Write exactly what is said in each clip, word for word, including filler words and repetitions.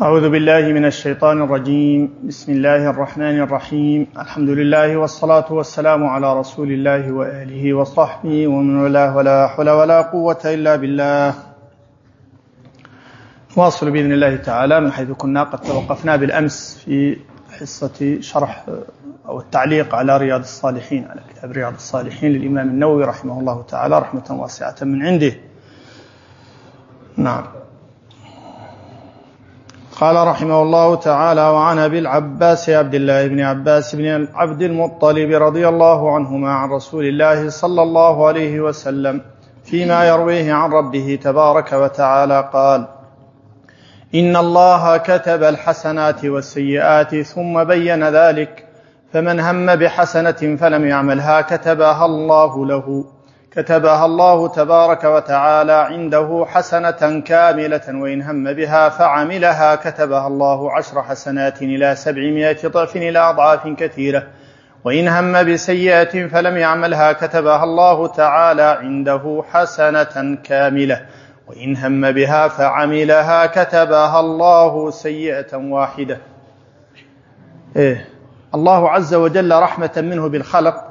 أعوذ بالله من الشيطان الرجيم. بسم الله الرحمن الرحيم. الحمد لله والصلاة والسلام على رسول الله وآله وصحبه ومن والاه، ولا حول ولا قوة إلا بالله. واصل بإذن الله تعالى من حيث كنا قد توقفنا بالأمس في حصة شرح أو التعليق على رياض الصالحين، على كتاب رياض الصالحين للإمام النووي رحمه الله تعالى رحمة واسعة من عنده. نعم. قال رحمه الله تعالى: وعن أبي العباس عبد الله بن عباس بن عبد المطلب رضي الله عنهما عن رسول الله صلى الله عليه وسلم فيما يرويه عن ربه تبارك وتعالى قال: إن الله كتب الحسنات والسيئات ثم بين ذلك، فمن هم بحسنة فلم يعملها كتبها الله له كتبها الله تبارك وتعالى عنده حسنة كاملة، وإن هم بها فعملها كتبها الله عشر حسنات إلى سبعمائة ضعف إلى أضعاف كثيرة، وإن هم بسيئة فلم يعملها كتبها الله تعالى عنده حسنة كاملة، وإن هم بها فعملها كتبها الله سيئة واحدة. إيه؟ الله عز وجل رحمة منه بالخلق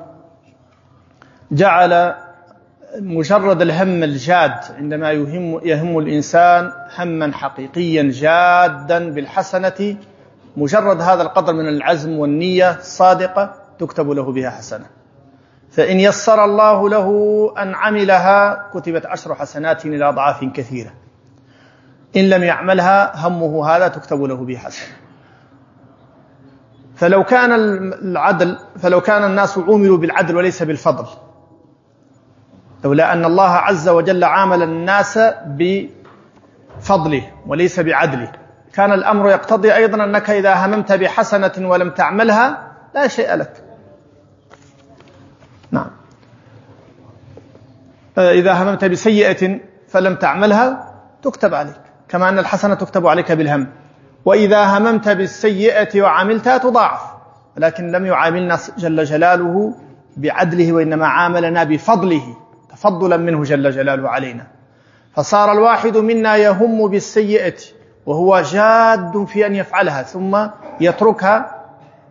جعل مجرد الهم الجاد عندما يهم, يهم الإنسان هما حقيقيا جادا بالحسنة، مجرد هذا القدر من العزم والنية الصادقة تكتب له بها حسنة، فإن يسر الله له أن عملها كتبت عشر حسنات إلى أضعاف كثيرة، إن لم يعملها همه هذا تكتب له بها حسنة. فلو كان العدل فلو كان الناس عوملوا بالعدل وليس بالفضل، لولا أن الله عز وجل عامل الناس بفضله وليس بعدله، كان الأمر يقتضي أيضا أنك إذا هممت بحسنة ولم تعملها لا شيء لك. نعم. إذا هممت بسيئة فلم تعملها تكتب عليك، كما أن الحسنة تكتب عليك بالهم. وإذا هممت بالسيئة وعملتها تضاعف، ولكن لم يعاملنا جل جلاله بعدله، وإنما عاملنا بفضله تفضلا منه جل جلاله علينا. فصار الواحد منا يهم بالسيئة وهو جاد في أن يفعلها ثم يتركها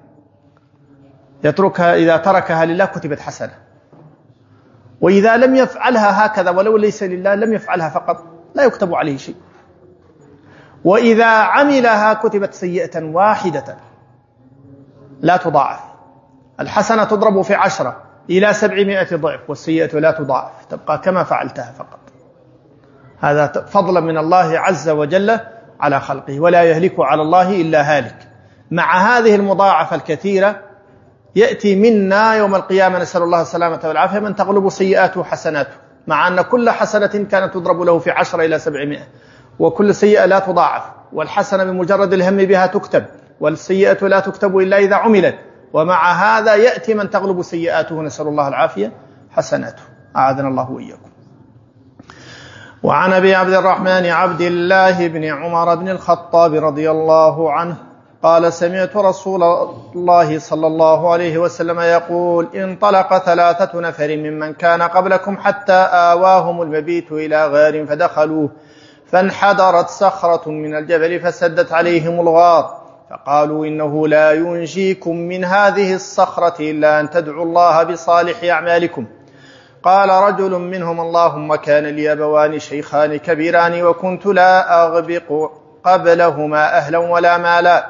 يتركها إذا تركها لله كتبت حسنة، وإذا لم يفعلها هكذا ولو ليس لله لم يفعلها فقط لا يكتب عليه شيء، وإذا عملها كتبت سيئة واحدة لا تضاعف. الحسنة تضرب في عشرة إلى سبعمائة ضعف، والسيئة لا تضاعف تبقى كما فعلتها فقط. هذا فضلا من الله عز وجل على خلقه، ولا يهلك على الله إلا هالك. مع هذه المضاعفة الكثيرة يأتي منا يوم القيامة نسأل الله السلامة والعافية من تغلب سيئاته حسناته، مع أن كل حسنة كانت تضرب له في عشرة إلى سبعمائة، وكل سيئة لا تضاعف، والحسنة بمجرد الهم بها تكتب، والسيئة لا تكتب إلا إذا عملت. ومع هذا يأتي من تغلب سيئاته نسأل الله العافية حسناته، أعاذنا الله وإياكم. وعن أبي عبد الرحمن عبد الله بن عمر بن الخطاب رضي الله عنه قال: سمعت رسول الله صلى الله عليه وسلم يقول: انطلق ثلاثة نفر ممن كان قبلكم حتى آواهم المبيت إلى غار فدخلوه، فانحدرت صخرة من الجبل فسدت عليهم الغار، فقالوا: إنه لا ينجيكم من هذه الصخرة إلا أن تدعوا الله بصالح أعمالكم. قال رجل منهم: اللهم كان لي أبوان شيخان كبيران وكنت لا أغبق قبلهما أهلا ولا مالا،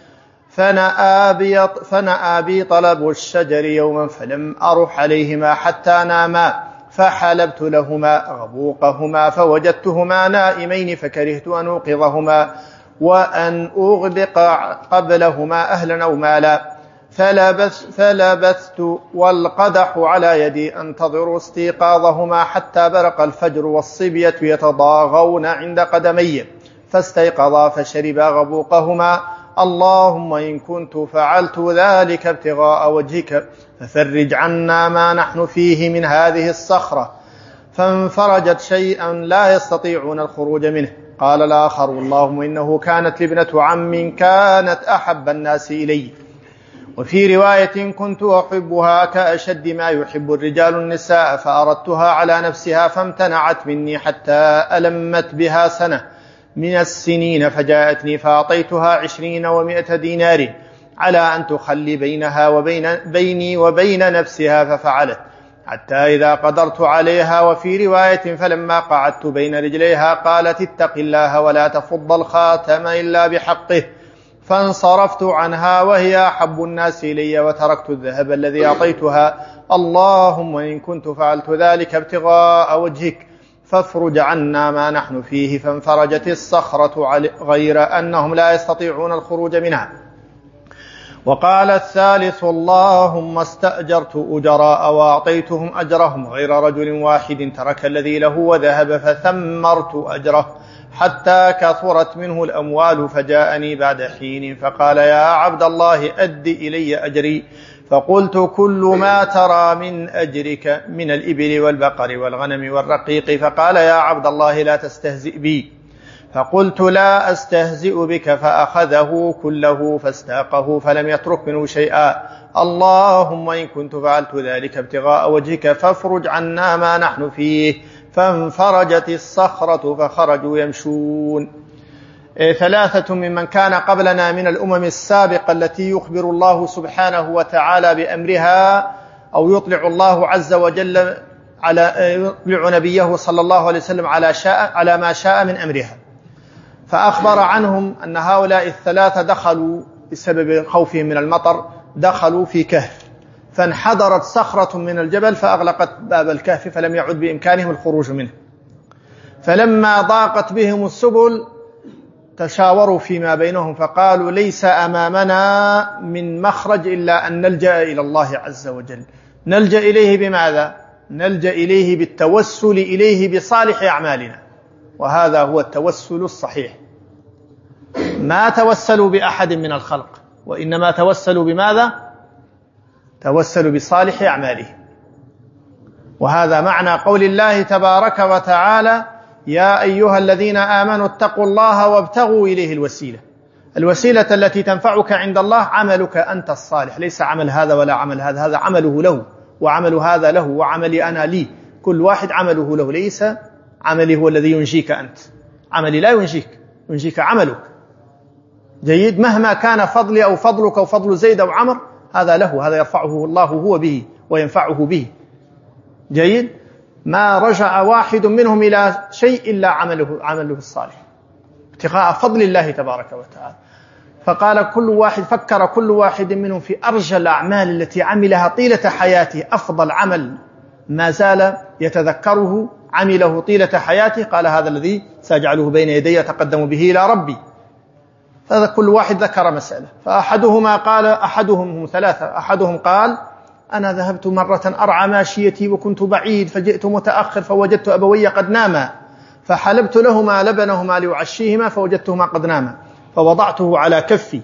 فنأى بي طلب الشجر يوما فلم أرح عليهما حتى ناما، فحلبت لهما غبوقهما فوجدتهما نائمين فكرهت أن أوقظهما وأن أغبق قبلهما أهلا أو مالا، فلبث فلبثت والقدح على يدي أنتظر استيقاظهما حتى برق الفجر والصبية يتضاغون عند قدمي، فاستيقظا فشربا غبوقهما. اللهم إن كنت فعلت ذلك ابتغاء وجهك ففرج عنا ما نحن فيه من هذه الصخرة، فانفرجت شيئا لا يستطيعون الخروج منه. قال الآخر: اللهم إنه كانت لابنة عم كانت أحب الناس إلي، وفي رواية كنت أحبها كأشد ما يحب الرجال النساء، فأردتها على نفسها فامتنعت مني حتى ألمت بها سنة، من السنين، فجاءتني فأعطيتها عشرين ومائة دينار على أن تخلي بينها وبين بيني وبين نفسها، ففعلت حتى إذا قدرت عليها. وفي رواية فلما قعدت بين رجليها قالت اتق الله ولا تفض الخاتم إلا بحقه، فانصرفت عنها وهي أحب الناس إلي وتركت الذهب الذي أعطيتها. اللهم إن كنت فعلت ذلك ابتغاء وجهك فافرج عنا ما نحن فيه. فانفرجت الصخرة غير أنهم لا يستطيعون الخروج منها. وقال الثالث اللهم استأجرت أجراء وأعطيتهم أجرهم غير رجل واحد ترك الذي له وذهب، فثمرت أجره حتى كثرت منه الأموال. فجاءني بعد حين فقال يا عبد الله أد إلي أجري. فقلت كل ما ترى من أجرك من الإبل والبقر والغنم والرقيق. فقال يا عبد الله لا تستهزئ بي. فقلت لا أستهزئ بك. فأخذه كله فاستاقه فلم يترك منه شيئا. اللهم إن كنت فعلت ذلك ابتغاء وجهك فافرج عنا ما نحن فيه. فانفرجت الصخرة فخرجوا يمشون. ثلاثة ممن كان قبلنا من الأمم السابقة التي يخبر الله سبحانه وتعالى بأمرها، أو يطلع الله عز وجل على يطلع نبيه صلى الله عليه وسلم على شاء على ما شاء من أمرها. فأخبر عنهم أن هؤلاء الثلاثة دخلوا بسبب خوفهم من المطر، دخلوا في كهف، فانحدرت صخرة من الجبل فأغلقت باب الكهف فلم يعد بإمكانهم الخروج منه. فلما ضاقت بهم السبل تشاوروا فيما بينهم فقالوا ليس أمامنا من مخرج إلا أن نلجأ إلى الله عز وجل. نلجأ إليه بماذا؟ نلجأ إليه بالتوسل إليه بصالح أعمالنا، وهذا هو التوسل الصحيح. ما توسلوا بأحد من الخلق، وإنما توسلوا بماذا؟ توسلوا بصالح أعماله. وهذا معنى قول الله تبارك وتعالى يا أيها الذين آمنوا اتقوا الله وابتغوا إليه الوسيلة. الوسيلة التي تنفعك عند الله عملك أنت الصالح، ليس عمل هذا ولا عمل هذا، هذا عمله له وعمل هذا له وعملي أنا لي، كل واحد عمله له، ليس عملي هو الذي ينجيك أنت، عملي لا ينجيك، ينجيك عملك. جيد؟ مهما كان فضلي أو فضلك أو فضل زيد أو عمر هذا له، هذا يرفعه الله هو به وينفعه به. جيد؟ ما رجع واحد منهم إلى شيء إلا عمله عمله الصالح ابتغاء فضل الله تبارك وتعالى. فقال كل واحد فكر كل واحد منهم في أرجى الأعمال التي عملها طيلة حياته، أفضل عمل ما زال يتذكره عمله طيلة حياته، قال هذا الذي سأجعله بين يدي يتقدم به إلى ربي. فهذا كل واحد ذكر مسألة. فأحدهما قال أحدهم هم ثلاثة، أحدهم قال أنا ذهبت مرة أرعى ماشيتي وكنت بعيد فجئت متأخر فوجدت أبوي قد ناما، فحلبت لهما لبنهما ليعشيهما فوجدتهما قد ناما، فوضعته على كفي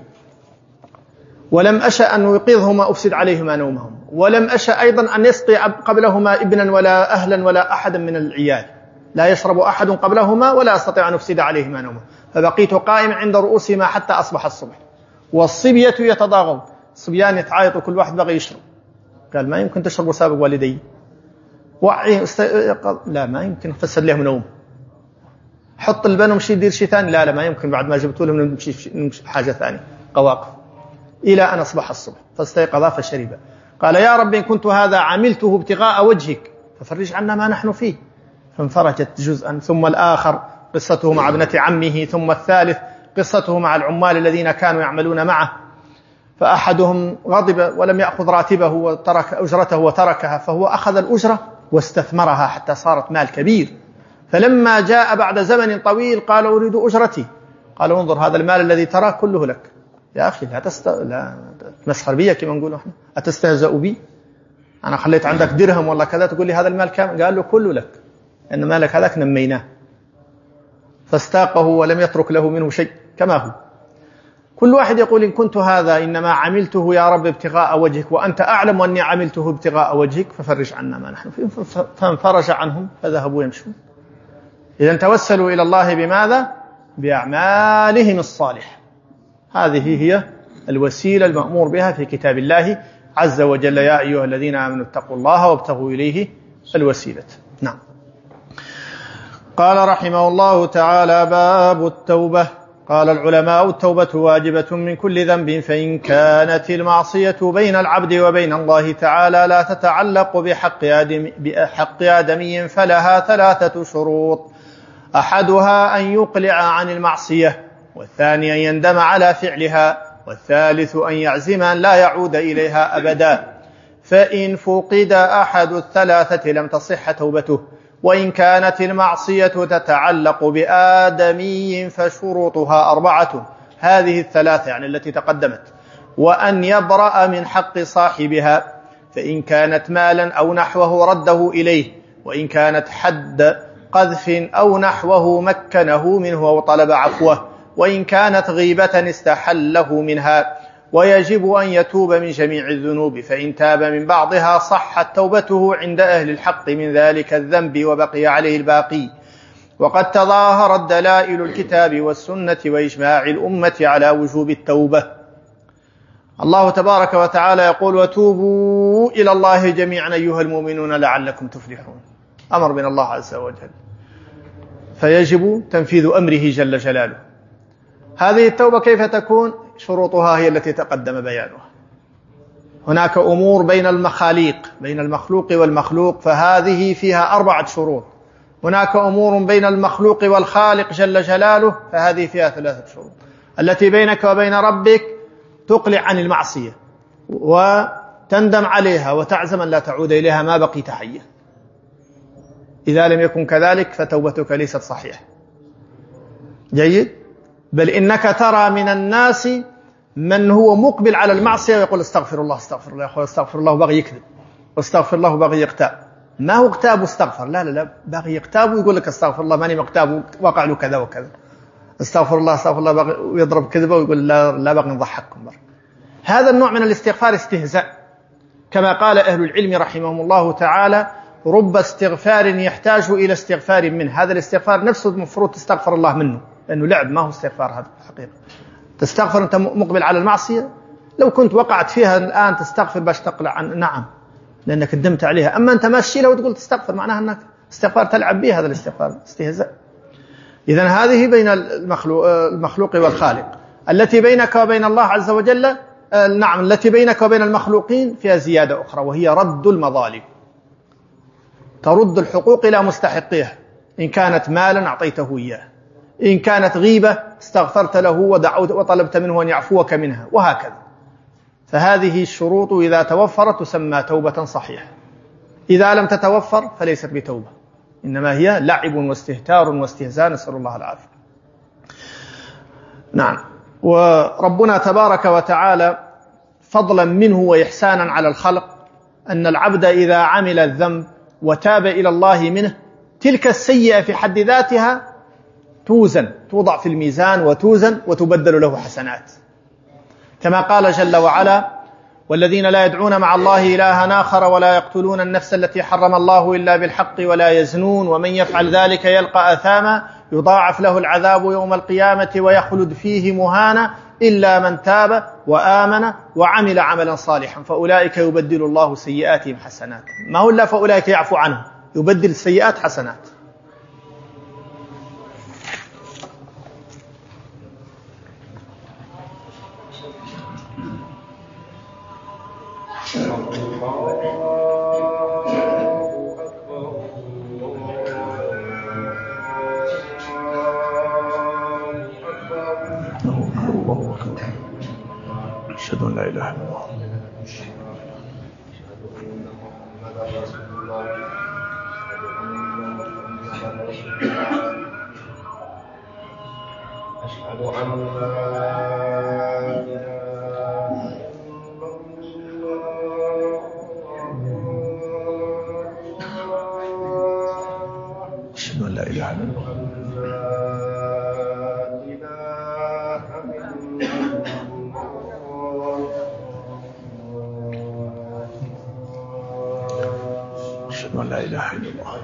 ولم أشأ أن يقظهما أفسد عليهما نومهم، ولم أشأ أيضا أن يسقي قبلهما ابنا ولا أهلا ولا أحدا من العيال، لا يشرب أحد قبلهما ولا أستطيع أن أفسد عليهما نومهم، فبقيت قائم عند رؤوسهما حتى أصبح الصبح. والصبية يتضاغون، الصبيان يتعايطوا كل واحد بغي يشرب. قال ما يمكن تشربوا سابق والدي، وعي است... لا ما يمكن، فسد لهم نوم. حط البن ومشي يدير شيء ثاني، لا لا ما يمكن، بعد ما جبتوا لهم نمشي حاجة ثانية، قواقف، إلى أن أصبح الصبح فاستيقظ فشرب. قال يا رب إن كنت هذا عملته ابتغاء وجهك ففرج عنا ما نحن فيه. فانفرجت جزءا، ثم الآخر قصته مع ابنة عمه، ثم الثالث قصته مع العمال الذين كانوا يعملون معه. فأحدهم غضب ولم يأخذ راتبه وترك أجرته وتركها، فهو أخذ الأجرة واستثمرها حتى صارت مال كبير. فلما جاء بعد زمن طويل قال أريد أجرتي. قال انظر هذا المال الذي تراه كله لك. يا أخي لا تست... لا تسخر بي كما نقول احنا، أتستهزأ بي؟ أنا خليت عندك درهم والله كذا تقول لي هذا المال كام؟ قال له كله لك، إن مالك هذاك نميناه. فاستاقه ولم يترك له منه شيء كما هو. كل واحد يقول إن كنت هذا إنما عملته يا رب ابتغاء وجهك وأنت أعلم أني عملته ابتغاء وجهك ففرج عنا ما نحن فيه. فانفرج عنهم فذهبوا يمشون. إذن توسلوا إلى الله بماذا؟ بأعمالهم الصالحة. هذه هي الوسيلة المأمور بها في كتاب الله عز وجل. يا أيها الذين آمنوا اتقوا الله وابتغوا إليه الوسيلة. نعم. قال رحمه الله تعالى: باب التوبة. قال العلماء: التوبة واجبة من كل ذنب، فإن كانت المعصية بين العبد وبين الله تعالى لا تتعلق بحق آدم بحق آدمي فلها ثلاثة شروط: أحدها أن يقلع عن المعصية، والثاني أن يندم على فعلها، والثالث أن يعزم أن لا يعود إليها أبدا. فإن فقد أحد الثلاثة لم تصح توبته. وإن كانت المعصية تتعلق بآدمي فشروطها أربعة، هذه الثلاثة يعني التي تقدمت: وأن يبرأ من حق صاحبها، فإن كانت مالا أو نحوه رده إليه، وإن كانت حد قذف أو نحوه مكنه منه أو طلب عفوه، وإن كانت غيبة استحله منها. ويجب أن يتوب من جميع الذنوب، فإن تاب من بعضها صحت توبته عند أهل الحق من ذلك الذنب وبقي عليه الباقي. وقد تظاهرت دلائل الكتاب والسنة وإجماع الأمة على وجوب التوبة. الله تبارك وتعالى يقول: وتوبوا إلى الله جميعا أيها المؤمنون لعلكم تفلحون. أمر من الله عز وجل، فيجب تنفيذ أمره جل جلاله. هذه التوبة كيف تكون؟ شروطها هي التي تقدم بيانها. هناك أمور بين المخاليق، بين المخلوق والمخلوق، فهذه فيها أربعة شروط. هناك أمور بين المخلوق والخالق جل جلاله، فهذه فيها ثلاثة شروط. التي بينك وبين ربك: تقلع عن المعصية وتندم عليها وتعزم أن لا تعود إليها ما بقيت حيا. إذا لم يكن كذلك فتوبتك ليست صحيحة. جيد؟ بل إنك ترى من الناس من هو مقبل على المعصية ويقول: استغفر الله استغفر الله. يا أخوة استغفر الله وبغي يكذب، واستغفر الله وبغي يغتاب. ما هو اغتاب واستغفر، لا لا لا، بغي يغتاب ويقول لك استغفر الله ماني مغتاب وقع له كذا وكذا. استغفر الله استغفر الله بغي، ويضرب كذبة ويقول لا لا بغي نضحككم بر. هذا النوع من الاستغفار استهزاء، كما قال أهل العلم رحمهم الله تعالى: رب استغفار يحتاج إلى استغفار منه. هذا الاستغفار نفسه المفروض تستغفر الله منه، لأنه لعب، ما هو استغفار. هذا الحقيقة تستغفر أنت مقبل على المعصية، لو كنت وقعت فيها الآن تستغفر باش تقلع عن، نعم، لأنك ندمت عليها. أما أنت ماشي لها وتقول تستغفر، معناها أنك استغفار تلعب به. هذا الاستغفار استهزاء. إذن هذه بين المخلوق, المخلوق والخالق. التي بينك وبين الله عز وجل، نعم، التي بينك وبين المخلوقين فيها زيادة أخرى، وهي رد المظالم. ترد الحقوق إلى مستحقيها. إن كانت مالا أعطيته إياه، إن كانت غيبة استغفرت له ودعوت وطلبت منه أن يعفوك منها، وهكذا. فهذه الشروط إذا توفرت تسمى توبة صحيحة. إذا لم تتوفر فليست بتوبة، إنما هي لعب واستهتار واستهزاء، نسأل الله العافية. نعم. وربنا تبارك وتعالى فضلا منه وإحسانا على الخلق أن العبد إذا عمل الذنب وتاب إلى الله منه، تلك السيئة في حد ذاتها توزن، توضع في الميزان وتوزن وتبدل له حسنات، كما قال جل وعلا: والذين لا يدعون مع الله إلها آخر ولا يقتلون النفس التي حرم الله إلا بالحق ولا يزنون ومن يفعل ذلك يلقى أثاما يضاعف له العذاب يوم القيامة ويخلد فيه مهانا إلا من تاب وآمن وعمل عملا صالحا فأولئك يبدل الله سيئاتهم حسنات. ما هو إلا فأولئك يعفو عنهم، يبدل السيئات حسنات. أشهد أن لا إله إلا الله. أشهد أن لا إله إلا الله. أشهد أن لا إله إلا الله.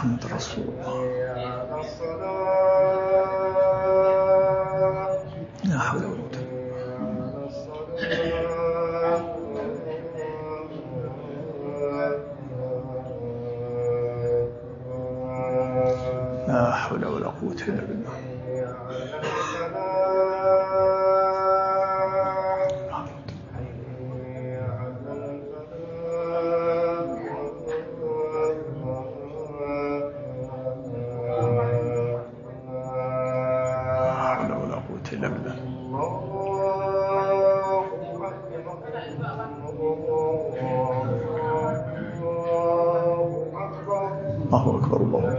محمد رسول الله. لا حول ولا قوة. لا حول ولا قوة إلا بالله. الله أكبر الله.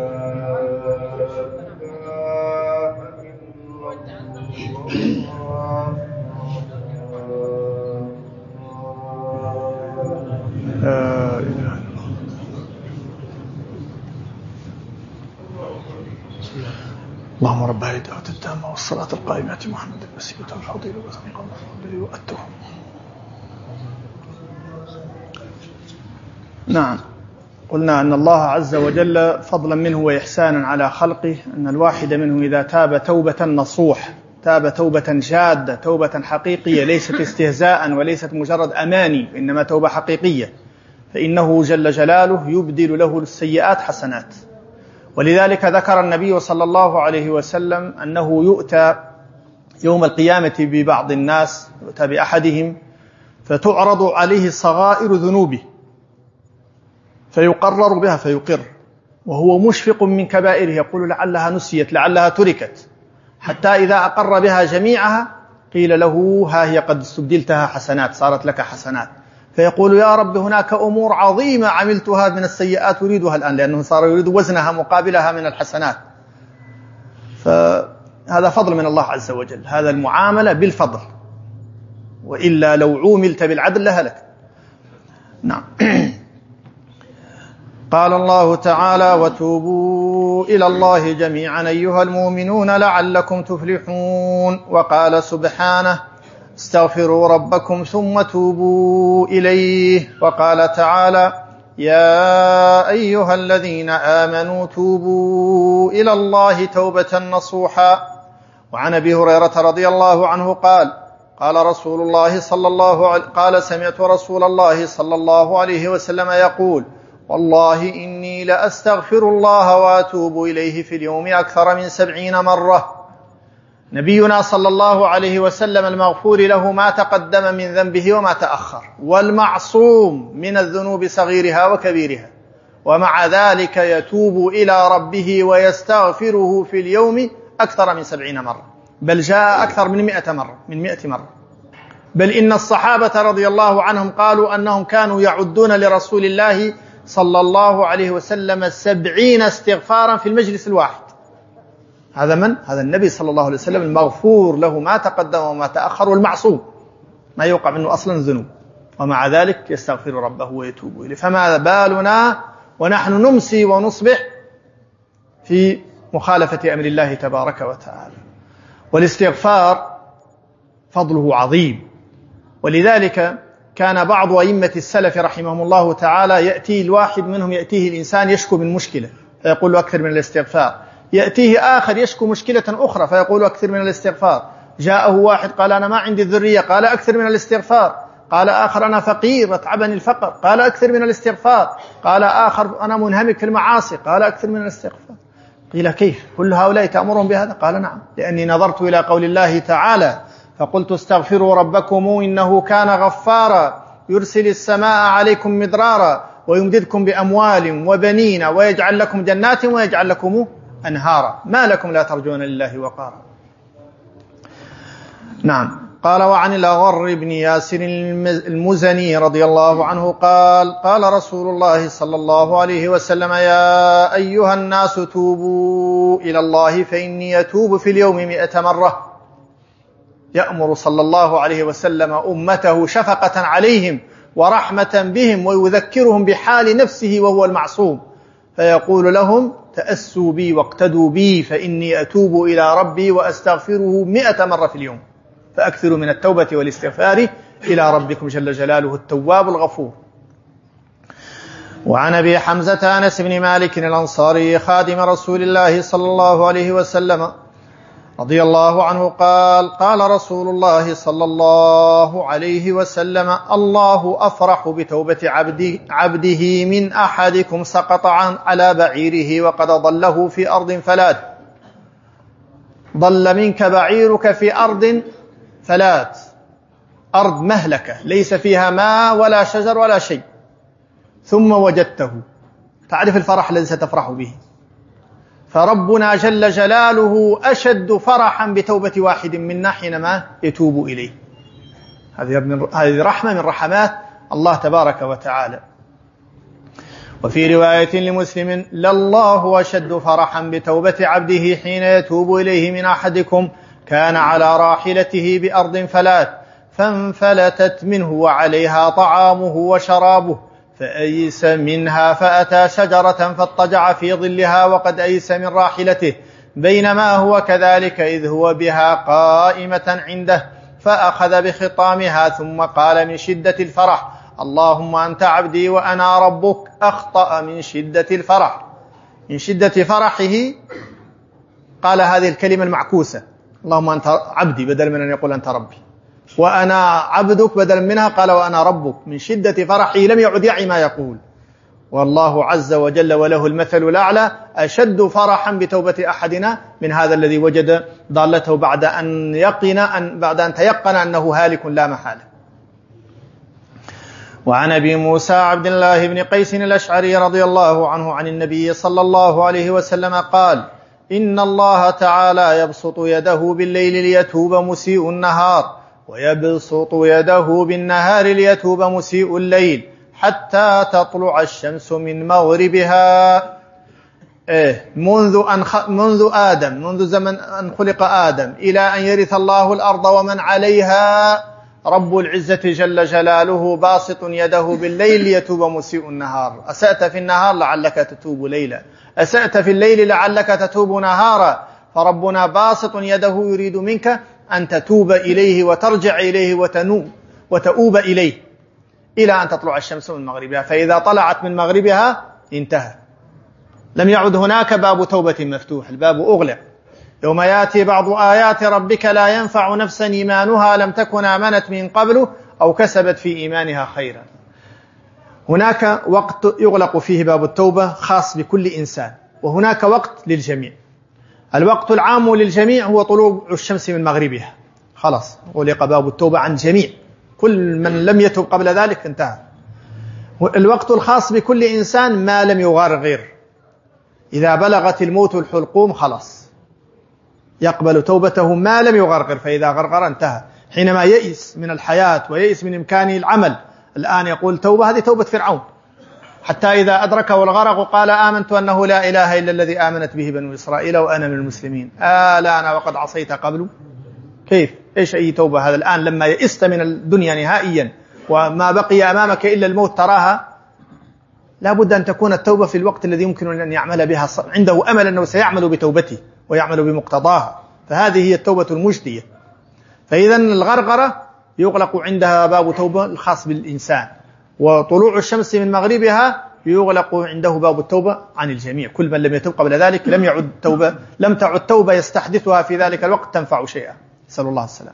لا إله إلا الله. اللهم رب هذه الدعوة التامة والصلاة القائمة محمد الوسيلة والفضيلة والفضيلة وأته. نعم، قلنا أن الله عز وجل فضلا منه وإحسانا على خلقه أن الواحد منهم إذا تاب توبة نصوح، تاب توبة جادة، توبة حقيقية ليست استهزاء وليست مجرد أماني، إنما توبة حقيقية، فإنه جل جلاله يبدل له السيئات حسنات. ولذلك ذكر النبي صلى الله عليه وسلم أنه يؤتى يوم القيامة ببعض الناس، يؤتى بأحدهم فتعرض عليه صغائر ذنوبه فيقرر بها فيقر، وهو مشفق من كبائره، يقول لعلها نسيت لعلها تركت، حتى إذا أقر بها جميعها قيل له ها هي قد استبدلتها حسنات، صارت لك حسنات، فيقول يا رب هناك أمور عظيمة عملتها من السيئات أريدها الآن، لأنه صار يريد وزنها مقابلها من الحسنات. فهذا فضل من الله عز وجل، هذا المعاملة بالفضل، وإلا لو عوملت بالعدل لهلك. نعم. قال الله تعالى وتوبوا إلى الله جميعا أيها المؤمنون لعلكم تفلحون. وقال سبحانه استغفروا ربكم ثم توبوا إليه. وقال تعالى يا أيها الذين آمنوا توبوا إلى الله توبة نصوحا. وعن أبي هريرة رضي الله عنه قال قال رسول الله صلى الله عليه قال سمعت رسول الله صلى الله عليه وسلم يقول والله إني لأستغفر الله وأتوب إليه في اليوم أكثر من سبعين مرة. نبينا صلى الله عليه وسلم المغفور له ما تقدم من ذنبه وما تأخر، والمعصوم من الذنوب صغيرها وكبيرها، ومع ذلك يتوب إلى ربه ويستغفره في اليوم أكثر من سبعين مرة، بل جاء أكثر من مئة مرة من مئة مرة. بل إن الصحابة رضي الله عنهم قالوا أنهم كانوا يعدون لرسول الله صلى الله عليه وسلم سبعين استغفارا في المجلس الواحد. هذا من؟ هذا النبي صلى الله عليه وسلم المغفور له ما تقدم وما تأخر، والمعصوم ما يوقع منه أصلا الذنوب، ومع ذلك يستغفر ربه ويتوب إليه. فما بالنا ونحن نمسي ونصبح في مخالفة أمر الله تبارك وتعالى. والاستغفار فضله عظيم، ولذلك كان بعض أئمة السلف رحمهم الله تعالى يأتي الواحد منهم يأتيه الإنسان يشكو من مشكلة فيقول له أكثر من الاستغفار، يأتيه آخر يشكو مشكلة أخرى فيقول له أكثر من الاستغفار، جاءه واحد قال أنا ما عندي الذرية قال أكثر من الاستغفار، قال آخر أنا فقير وتعبني الفقر قال أكثر من الاستغفار، قال آخر أنا منهمك في المعاصي قال أكثر من الاستغفار. قيل كيف؟ كل هؤلاء تأمرهم بهذا؟ قال نعم، لأني نظرت إلى قول الله تعالى فقلت استغفروا ربكم إنه كان غفارا يرسل السماء عليكم مدرارا ويمددكم بأموال وبنين ويجعل لكم جنات ويجعل لكم أنهارا ما لكم لا ترجون لله وقارا. نعم. قال وعن الأغر بن ياسر المزني رضي الله عنه قال قال رسول الله صلى الله عليه وسلم يا أيها الناس توبوا إلى الله فإني يتوب في اليوم مئة مرة. يأمر صلى الله عليه وسلم أمته شفقة عليهم ورحمة بهم ويذكرهم بحال نفسه وهو المعصوم، فيقول لهم تأسوا بي واقتدوا بي فإني أتوب إلى ربي وأستغفره مئة مرة في اليوم، فأكثروا من التوبة والاستغفار إلى ربكم جل جلاله التواب الغفور. وعن أبي حمزة أنس بن مالك الأنصاري خادم رسول الله صلى الله عليه وسلم رضي الله عنه قال قال رسول الله صلى الله عليه وسلم الله أفرح بتوبة عبده, عبده من أحدكم سقط عن على بعيره وقد ضله في أرض فلات. ضل منك بعيرك في أرض فلات، أرض مهلكة ليس فيها ماء ولا شجر ولا شيء، ثم وجدته، تعرف الفرح الذي ستفرح به. فربنا جل جلاله أشد فرحا بتوبة واحد منا حينما يتوب إليه. هذه رحمة من رحمات الله تبارك وتعالى. وفي رواية لمسلم لله أشد فرحا بتوبة عبده حين يتوب إليه من أحدكم كان على راحلته بأرض فلات فانفلتت منه وعليها طعامه وشرابه فأيس منها فأتى شجرة فاضطجع في ظلها وقد أيس من راحلته بينما هو كذلك إذ هو بها قائمة عنده فأخذ بخطامها ثم قال من شدة الفرح اللهم أنت عبدي وأنا ربك. أخطأ من شدة الفرح، من شدة فرحه قال هذه الكلمة المعكوسة اللهم أنت عبدي بدل من أن يقول أنت ربي، وأنا عبدك بدل منها قال وأنا ربك. من شدة فرحه لم يعد يعي ما يقول. والله عز وجل وله المثل الأعلى أشد فرحا بتوبة أحدنا من هذا الذي وجد ضالته بعد أن يقن أن بعد أن تيقن أنه هالك لا محالة. وعن أبي موسى عبد الله بن قيس الأشعري رضي الله عنه عن النبي صلى الله عليه وسلم قال إن الله تعالى يبسط يده بالليل ليتوب مسيء النهار ويبسط يده بالنهار ليتوب مسيء الليل حتى تطلع الشمس من مغربها. إيه منذ أن خ... منذ آدم منذ زمن أن خلق آدم إلى أن يرث الله الأرض ومن عليها رب العزة جل جلاله باسط يده بالليل ليتوب مسيء النهار. أسأت في النهار لعلك تتوب ليلا، أسأت في الليل لعلك تتوب نهارا. فربنا باسط يده يريد منك أن تتوب إليه وترجع إليه وتنوب وتؤوب إليه إلى أن تطلع الشمس من مغربها، فإذا طلعت من مغربها انتهى، لم يعد هناك باب توبة مفتوح، الباب أغلق. يوم يأتي بعض آيات ربك لا ينفع نفسا إيمانها لم تكن آمنت من قبل أو كسبت في إيمانها خيرا. هناك وقت يغلق فيه باب التوبة خاص بكل إنسان، وهناك وقت للجميع. الوقت العام للجميع هو طلوع الشمس من مغربها، خلاص غلق باب التوبة عن الجميع، كل من لم يتوب قبل ذلك انتهى. الوقت الخاص بكل إنسان ما لم يغرغر، إذا بلغت الموت الحلقوم خلاص يقبل توبته ما لم يغرغر، فإذا غرغر انتهى. حينما يئس من الحياة ويئس من إمكانه العمل الآن يقول توبة، هذه توبة فرعون، حتى إذا أدركه الغرق قال آمنت أنه لا إله إلا الذي آمنت به بنو إسرائيل وأنا من المسلمين آلان وقد عصيت قبل. كيف؟ إيش أي توبة هذا الآن لما يئست من الدنيا نهائيا وما بقي أمامك إلا الموت تراها؟ لا بد أن تكون التوبة في الوقت الذي يمكن أن يعمل بها، عنده أمل أنه سيعمل بتوبته ويعمل بمقتضاها، فهذه هي التوبة المجدية. فإذا الغرغرة يغلق عندها باب توبة الخاص بالإنسان، وطلوع الشمس من مغربها يغلق عنده باب التوبة عن الجميع. كل من لم يتوب قبل ذلك لم يعد توبة، لم تعد توبة يستحدثها في ذلك الوقت تنفع شيئا، نسأل الله السلام.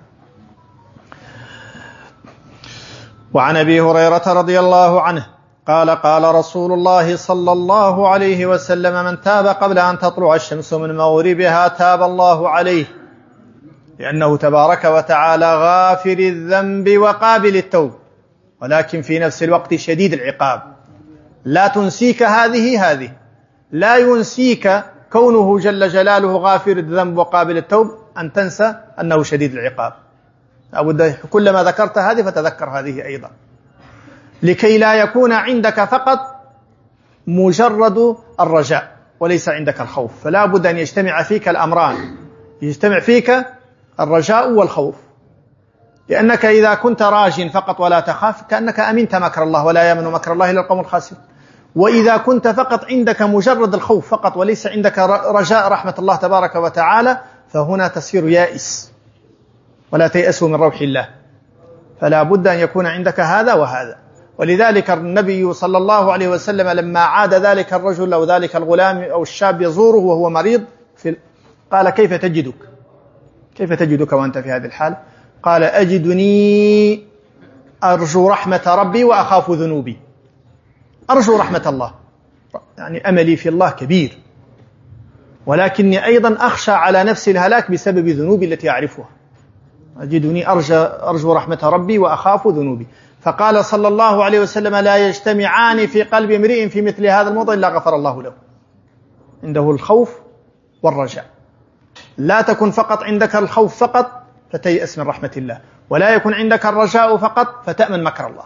وعن أبي هريرة رضي الله عنه قال قال رسول الله صلى الله عليه وسلم من تاب قبل أن تطلع الشمس من مغربها تاب الله عليه، لأنه تبارك وتعالى غافر الذنب وقابل التوب، ولكن في نفس الوقت شديد العقاب. لا تنسيك هذه هذه لا ينسيك كونه جل جلاله غافر الذنب وقابل التوب أن تنسى أنه شديد العقاب. لابد كلما ذكرت هذه فتذكر هذه أيضا، لكي لا يكون عندك فقط مجرد الرجاء وليس عندك الخوف. فلا بد أن يجتمع فيك الأمران، يجتمع فيك الرجاء والخوف، لأنك إذا كنت راج فقط ولا تخاف كأنك أمنت مكر الله، ولا يأمن مكر الله إلا القوم الخاسرون. وإذا كنت فقط عندك مجرد الخوف فقط وليس عندك رجاء رحمة الله تبارك وتعالى فهنا تصير يائس، ولا تيأسوا من روح الله. فلا بد أن يكون عندك هذا وهذا. ولذلك النبي صلى الله عليه وسلم لما عاد ذلك الرجل أو ذلك الغلام أو الشاب يزوره وهو مريض في قال كيف تجدك كيف تجدك وأنت في هذه الحال؟ قال أجدني أرجو رحمة ربي وأخاف ذنوبي. أرجو رحمة الله، يعني أملي في الله كبير، ولكني أيضا أخشى على نفسي الهلاك بسبب ذنوبي التي أعرفها. أجدني أرجو, أرجو رحمة ربي وأخاف ذنوبي. فقال صلى الله عليه وسلم لا يجتمعان في قلب امرئ في مثل هذا الموضع إلا غفر الله له. عنده الخوف والرجاء. لا تكن فقط عندك الخوف فقط فتيأس من رحمة الله، ولا يكن عندك الرجاء فقط فتأمن مكر الله.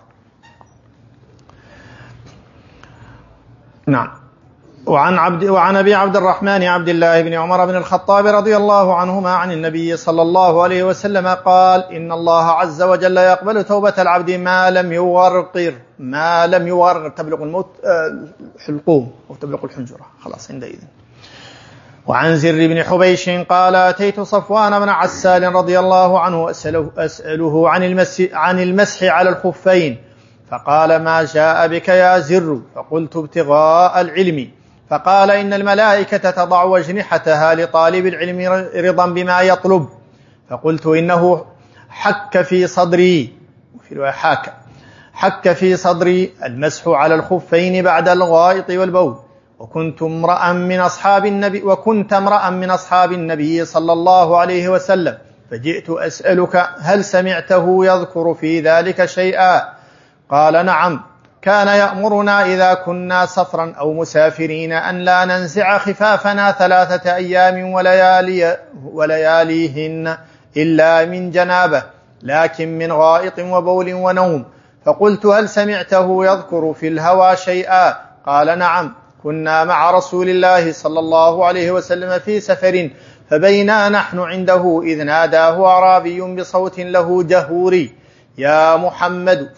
نعم. وعن عبد وعن ابي عبد الرحمن عبد الله بن عمر بن الخطاب رضي الله عنهما عن النبي صلى الله عليه وسلم قال إن الله عز وجل يقبل توبة العبد ما لم يغرقر ما لم يغرقر تبلغ الموت الحلقوم أو تبلغ الحنجرة خلاص عندئذ. وعن زر بن حبيش قال أتيت صفوان بن عسال رضي الله عنه أسأله, أسأله عن المسح, عن المسح على الخفين، فقال ما جاء بك يا زر؟ فقلت ابتغاء العلم. فقال إن الملائكة تضع أجنحتها لطالب العلم رضا بما يطلب. فقلت إنه حك في صدري، وفي رواية حاك حك في صدري المسح على الخفين بعد الغائط والبول، وكنت امرأ من أصحاب النبي وكنت امرأ من أصحاب النبي صلى الله عليه وسلم، فجئت أسألك هل سمعته يذكر في ذلك شيئا؟ قال نعم، كان يأمرنا إذا كنا سفرا أو مسافرين أن لا ننزع خفافنا ثلاثة أيام وليالي ولياليهن إلا من جنابه، لكن من غائط وبول ونوم. فقلت هل سمعته يذكر في الهوى شيئا؟ قال نعم، كنا مع رسول الله صلى الله عليه وسلم في سفر، فبينا نحن عنده إذ ناداه أعرابي بصوت له جهوري يا محمد،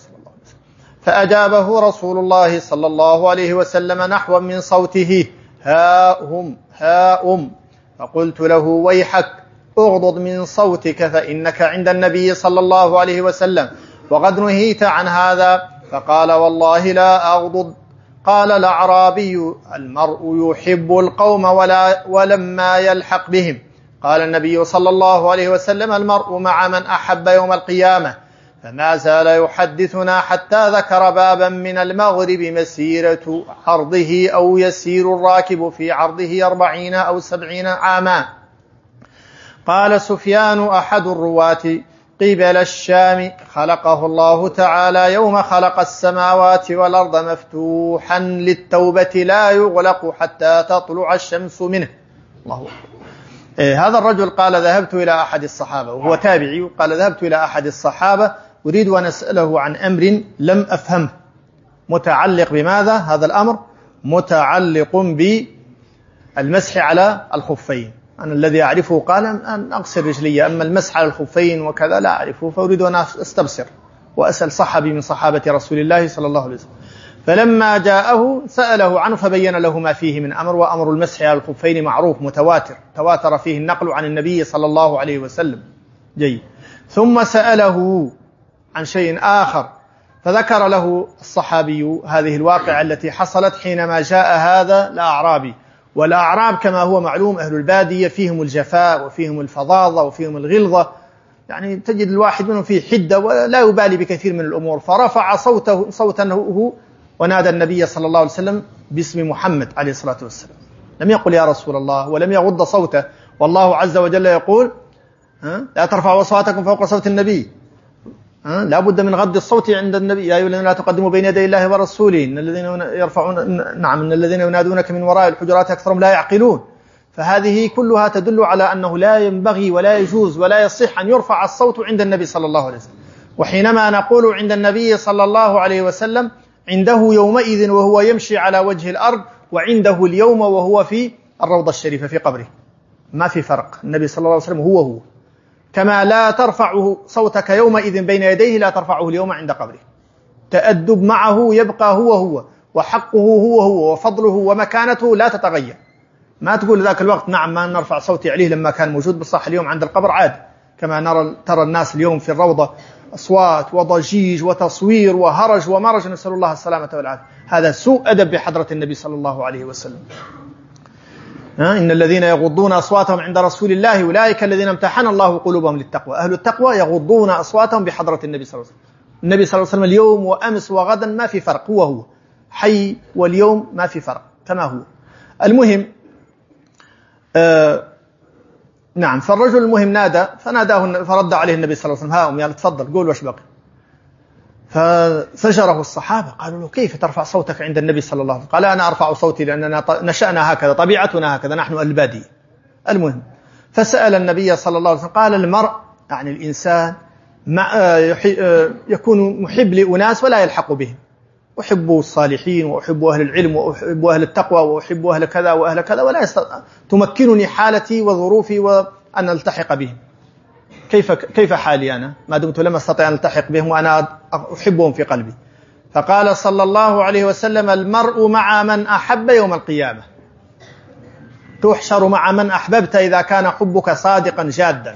فأجابه رسول الله صلى الله عليه وسلم نحو من صوته ها هم ها أم. فقلت له ويحك اغضض من صوتك فإنك عند النبي صلى الله عليه وسلم وقد نهيت عن هذا. فقال والله لا أغضض. قال الأعرابي المرء يحب القوم ولا ولما يلحق بهم. قال النبي صلى الله عليه وسلم المرء مع من أحب يوم القيامة. فما زال يحدثنا حتى ذكر بابا من المغرب مسيرة عرضه أو يسير الراكب في عرضه أربعين أو سبعين عاما. قال سفيان أحد الرواة قبل الشام خلقه الله تعالى يوم خلق السماوات والأرض مفتوحا للتوبة لا يغلق حتى تطلع الشمس منه. الله أكبر. إيه هذا الرجل قال ذهبت إلى أحد الصحابة وهو تابعي، قال ذهبت إلى أحد الصحابة أريد أن أسأله عن أمر لم أفهمه. متعلق بماذا هذا الأمر؟ متعلق بالمسح على الخفين. أنا الذي أعرفه قال أن أغسل رجلي، أما المسح على الخفين وكذا لا أعرفه، فأريد أن أستبصر وأسأل صحابي من صحابة رسول الله صلى الله عليه وسلم. فلما جاءه سأله عنه فبين له ما فيه من أمر، وأمر المسح على الخفين معروف متواتر، تواتر فيه النقل عن النبي صلى الله عليه وسلم. جيد. ثم سأله عن شيء آخر فذكر له الصحابي هذه الواقعة التي حصلت حينما جاء هذا الأعرابي. والأعراب كما هو معلوم أهل البادية فيهم الجفاء وفيهم الفظاظة وفيهم الغلظة، يعني تجد الواحد منهم فيه حدة ولا يبالي بكثير من الأمور. فرفع صوته صوته ونادى النبي صلى الله عليه وسلم باسم محمد عليه الصلاة والسلام، لم يقل يا رسول الله ولم يغض صوته، والله عز وجل يقول لا ترفعوا أصواتكم فوق صوت النبي، لا بد من غض الصوت عند النبي. يا أيها الذين لا تقدموا بين يدي الله ورسوله إن الذين يرفعون نعم إن الذين ينادونك من وراء الحجرات أكثرهم لا يعقلون. فهذه كلها تدل على أنه لا ينبغي ولا يجوز ولا يصح أن يرفع الصوت عند النبي صلى الله عليه وسلم. وحينما نقول عند النبي صلى الله عليه وسلم عنده يومئذ وهو يمشي على وجه الأرض، وعنده اليوم وهو في الروضة الشريفة في قبره، ما في فرق. النبي صلى الله عليه وسلم هو هو، كما لا ترفعه صوتك يومئذ بين يديه لا ترفعه اليوم عند قبره. تأدب معه يبقى هو هو، وحقه هو هو، وفضله ومكانته لا تتغير. ما تقول ذاك الوقت نعم ما نرفع صوتي عليه لما كان موجود، بالصح اليوم عند القبر عاد كما نرى ترى الناس اليوم في الروضة أصوات وضجيج وتصوير وهرج ومرج، نسأل الله السلامة والعافية. هذا سوء أدب بحضرة النبي صلى الله عليه وسلم. إن الذين يغضون أصواتهم عند رسول الله أولئك الذين امتحن الله قلوبهم للتقوى. أهل التقوى يغضون أصواتهم بحضرة النبي صلى الله عليه وسلم. النبي صلى الله عليه وسلم اليوم وأمس وغدا ما في فرق، هو هو حي واليوم ما في فرق كما هو. المهم آه نعم، فالرجل المهم نادى فناداه فرد عليه النبي صلى الله عليه وسلم: ها أم يلا تفضل قول وش بقي. فزجره الصحابة قالوا له: كيف ترفع صوتك عند النبي صلى الله عليه وسلم؟ قال: أنا أرفع صوتي لأننا نشأنا هكذا، طبيعتنا هكذا، نحن البادية. المهم فسأل النبي صلى الله عليه وسلم قال: المرء يعني الإنسان يكون محب لأناس ولا يلحق بهم، أحب الصالحين وأحب أهل العلم وأحب أهل التقوى وأحب أهل كذا وأهل كذا، ولا تمكنني حالتي وظروفي وأن ألتحق بهم. كيف كيف حالي أنا ما دمت لم أستطيع أن ألتحق بهم وأنا أحبهم في قلبي؟ فقال صلى الله عليه وسلم: المرء مع من أحب يوم القيامة، تحشر مع من أحببت إذا كان حبك صادقا جادا.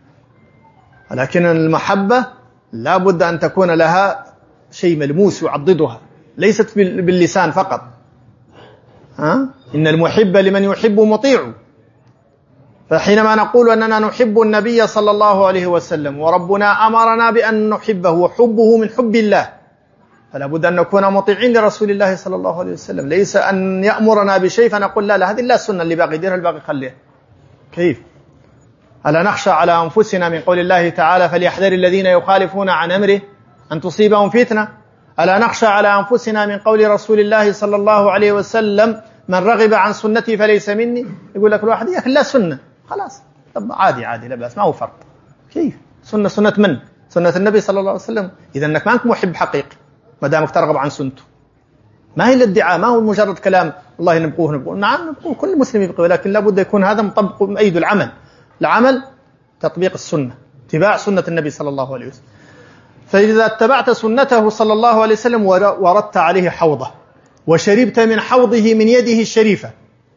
ولكن المحبة لا بد أن تكون لها شيء ملموس يعضدها، ليست باللسان فقط. ها؟ إن المحب لمن يحب مطيع. فحينما نقول أننا نحب النبي صلى الله عليه وسلم وربنا أمرنا بأن نحبه وحبه من حب الله، فلا بد أن نكون مطيعين لرسول الله صلى الله عليه وسلم، ليس أن يأمرنا بشيء فنقول لا لا هذه لا السنة اللي باقي ديرها الباقي خليها. كيف؟ ألا نخشى على أنفسنا من قول الله تعالى: فليحذر الذين يخالفون عن أمره أن تصيبهم فتنة. ألا نخشى على أنفسنا من قول رسول الله صلى الله عليه وسلم: من رغب عن سنتي فليس مني. يقول لك الواحد يا أخي لا سنة، خلاص طب عادي عادي لا بأس، ما هو فرق. كيف سنة؟ سنة من؟ سنة النبي صلى الله عليه وسلم. إذا أنك ما أنت محب حقيقي ما دامك ترغب عن سنته. ما هي الادعاء، ما هو مجرد كلام والله نبقوه نبقوه. نعم نبقوه، كل مسلم يبقى، ولكن لابد يكون هذا مطبق مؤيد العمل. العمل تطبيق السنة، اتباع سنة النبي صلى الله عليه وسلم. فإذا اتبعت سنته صلى الله عليه وسلم وردت عليه حوضه وشربت من حوضه من يده الشريفة،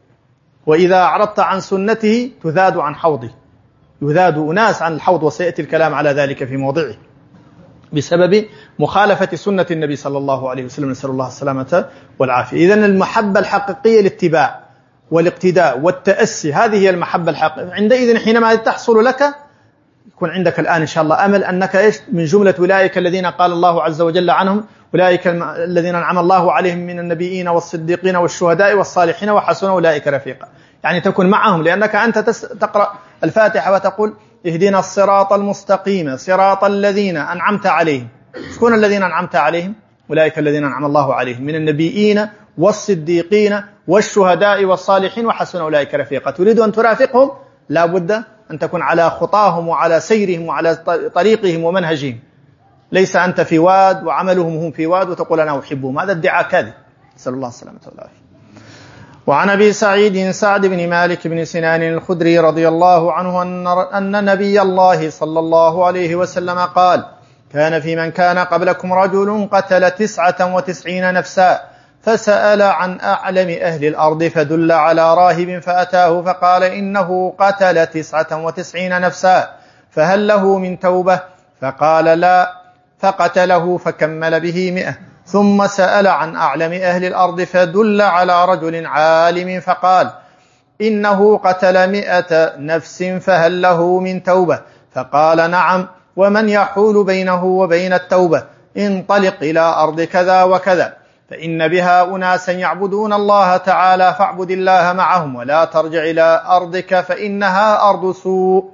وإذا أعرضت عن سنته تذاد عن حوضه، يذاد أناس عن الحوض، وسيأتي الكلام على ذلك في موضعه بسبب مخالفة سنة النبي صلى الله عليه وسلم، نسأل الله السلامة والعافية. إذن المحبة الحقيقية الاتباع والاقتداء والتأسي، هذه هي المحبة الحقيقية. عندئذ حينما تحصل لك يكون عندك الآن إن شاء الله أمل أنك إيش من جملة أولئك الذين قال الله عز وجل عنهم: أولئك الذين أنعم الله عليهم من النبيين والصديقين والشهداء والصالحين وحسن أولئك رفيقا. يعني تكون معهم، لأنك أنت تقرأ الفاتحة وتقول: اهدنا الصراط المستقيم صراط الذين أنعمت عليهم. شكون الذين أنعمت عليهم؟ أولئك الذين أنعم الله عليهم من النبيين والصديقين والشهداء والصالحين وحسن أولئك رفيقا. تريد أن ترافقهم لا بد أن تكون على خطاهم وعلى سيرهم وعلى طريقهم ومنهجهم، ليس أنت في واد وعملهم هم في واد وتقول أنا أحبهم، هذا ادعاء كاذب، نسأل الله السلامة والعافية. وعن أبي سعيد سعد بن مالك بن سنان الخدري رضي الله عنه أن نبي الله صلى الله عليه وسلم قال: كان في من كان قبلكم رجل قتل تسعة وتسعين نفسا، فسأل عن أعلم أهل الأرض فدل على راهب فأتاه فقال: إنه قتل تسعة وتسعين نفسا فهل له من توبة؟ فقال: لا، فقتله فكمل به مئة. ثم سأل عن أعلم أهل الأرض فدل على رجل عالم فقال: إنه قتل مئة نفس فهل له من توبة؟ فقال: نعم، ومن يحول بينه وبين التوبة؟ انطلق إلى أرض كذا وكذا فإن بها أناسا يعبدون الله تعالى فاعبد الله معهم، ولا ترجع إلى أرضك فإنها أرض سوء.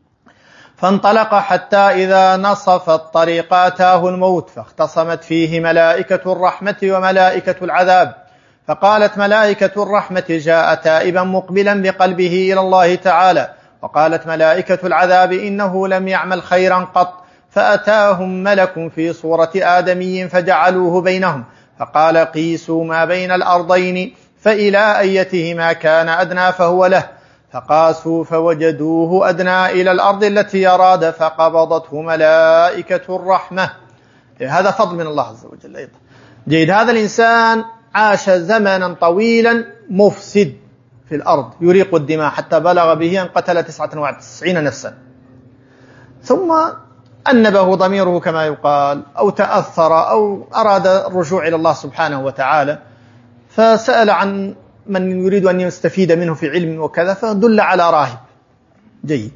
فانطلق حتى إذا نصف الطريق أتاه الموت، فاختصمت فيه ملائكة الرحمة وملائكة العذاب، فقالت ملائكة الرحمة: جاء تائبا مقبلا بقلبه إلى الله تعالى، وقالت ملائكة العذاب: إنه لم يعمل خيرا قط. فأتاهم ملك في صورة آدمي فجعلوه بينهم، فقال: قيسوا ما بين الأرضين فإلى أيتهما كان أدنى فهو له. فقاسوا فوجدوه أدنى إلى الأرض التي أراد، فقبضته ملائكة الرحمة. هذا فضل من الله عز وجل أيضا. جيد، هذا الإنسان عاش زمنا طويلا مفسد في الأرض يريق الدماء حتى بلغ به أن قتل تسعة وتسعين نفسا. ثم أنبه ضميره كما يقال أو تأثر أو أراد الرجوع إلى الله سبحانه وتعالى، فسأل عن من يريد أن يستفيد منه في علم وكذا، فدل على راهب. جيد،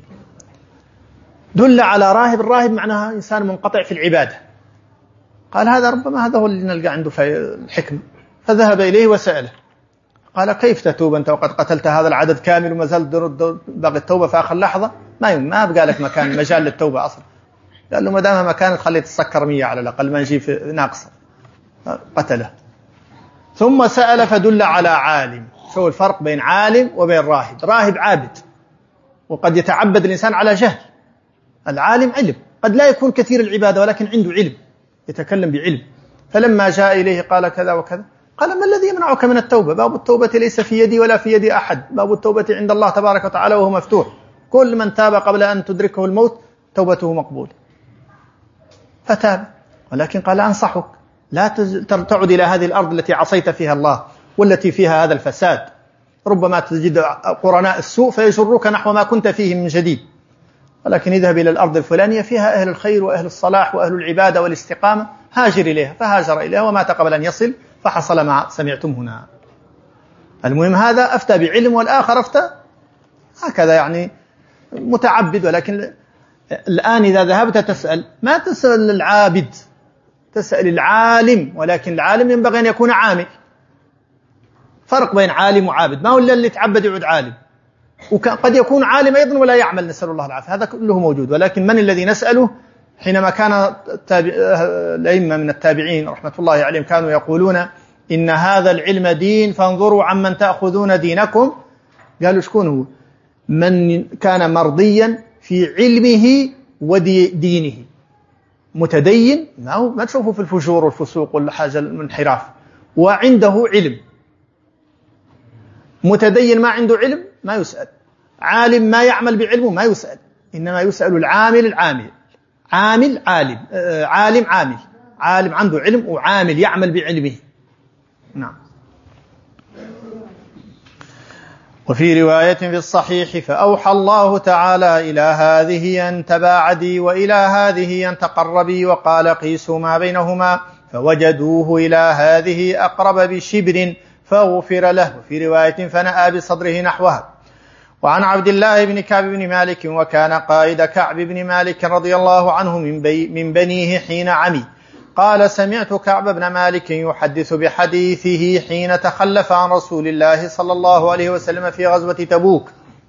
دل على راهب. الراهب معناها إنسان منقطع في العبادة. قال هذا ربما هذا هو اللي نلقى عنده في الحكمة، فذهب إليه وسأله. قال كيف تتوب أنت وقد قتلت هذا العدد كامل وما زال باقي التوبة في آخر لحظة؟ ما ما أبقى لك مكان مجال للتوبة أصلا. قال له ما دام مكانك خليه تسكر مية على الأقل، ما نجي ناقصة. قتله. ثم سأل فدل على عالم. شو الفرق بين عالم وبين راهب؟ راهب عابد وقد يتعبد الإنسان على جهل. العالم علم، قد لا يكون كثير العبادة ولكن عنده علم، يتكلم بعلم. فلما جاء إليه قال كذا وكذا. قال ما الذي يمنعك من التوبة؟ باب التوبة ليس في يدي ولا في يد أحد، باب التوبة عند الله تبارك وتعالى وهو مفتوح. كل من تاب قبل أن تدركه الموت توبته مقبولة. فتاب، ولكن قال أنصحك لا تعد إلى هذه الأرض التي عصيت فيها الله والتي فيها هذا الفساد. ربما تجد قرناء السوء فيجرك نحو ما كنت فيه من جديد، ولكن اذهب إلى الأرض الفلانية فيها أهل الخير وأهل الصلاح وأهل العبادة والاستقامة، هاجر إليها. فهاجر إليها ومات قبل أن يصل، فحصل ما سمعتم هنا. المهم هذا أفتى بعلم والآخر أفتى هكذا يعني متعبد. ولكن الآن إذا ذهبت تسأل ما تسأل العابد، تسأل العالم، ولكن العالم ينبغي أن يكون عامل. فرق بين عالم وعابد، ما هو اللي يتعبد يعود عالم، وقد يكون عالم أيضا ولا يعمل، نسأل الله العافية، هذا كله موجود. ولكن من الذي نسأله؟ حينما كان الأئمة من التابعين رحمة الله عليهم كانوا يقولون إن هذا العلم دين فانظروا عمن تأخذون دينكم. قالوا شكون هو؟ من كان مرضيا في علمه ودينه، متدين، ما تشوفه في الفجور والفسوق والحاجة الانحراف، وعنده علم. متدين ما عنده علم ما يسأل، عالم ما يعمل بعلمه ما يسأل، إنما يسأل العامل العامل. عامل عالم، آه عالم عامل، عالم عنده علم وعامل يعمل بعلمه. نعم. وفي رواية في الصحيح فأوحى الله تعالى إلى هذه أن تباعدي وإلى هذه أن تقربي، وقال قيسوا ما بينهما، فوجدوه إلى هذه أقرب بشبر فغفر له. وفي رواية فنأى بصدره نحوها. وعن عبد الله بن كعب بن مالك وكان قائد كعب بن مالك رضي الله عنه من, بي من بنيه حين عمي، قال سمعت كعب بن مالك يحدث بحديثه حين تخلف عن رسول الله صلى الله عليه وسلم في غزوة تبوك.